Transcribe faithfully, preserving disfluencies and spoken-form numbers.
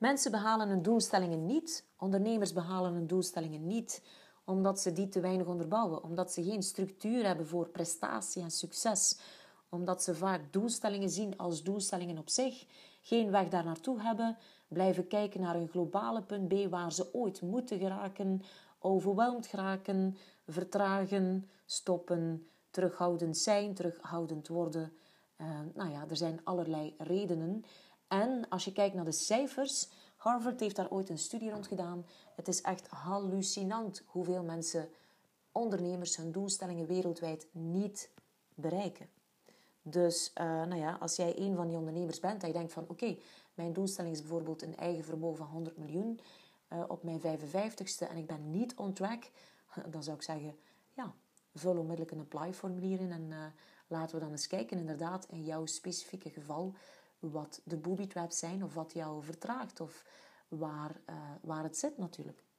Mensen behalen hun doelstellingen niet, ondernemers behalen hun doelstellingen niet, omdat ze die te weinig onderbouwen, omdat ze geen structuur hebben voor prestatie en succes, omdat ze vaak doelstellingen zien als doelstellingen op zich, geen weg daar naartoe hebben, blijven kijken naar een globale punt B waar ze ooit moeten geraken, overweldigd geraken, vertragen, stoppen, terughoudend zijn, terughoudend worden. Uh, nou ja, er zijn allerlei redenen. En als je kijkt naar de cijfers, Harvard heeft daar ooit een studie rond gedaan. Het is echt hallucinant hoeveel mensen, ondernemers, hun doelstellingen wereldwijd niet bereiken. Dus uh, nou ja, als jij een van die ondernemers bent en je denkt van oké, okay, mijn doelstelling is bijvoorbeeld een eigen vermogen van honderd miljoen uh, op mijn vijfenvijftigste en ik ben niet on track, dan zou ik zeggen, ja, vul onmiddellijk een apply-formulier in en uh, laten we dan eens kijken inderdaad in jouw specifieke geval wat de booby traps zijn of wat jou vertraagt of waar, uh, waar het zit natuurlijk.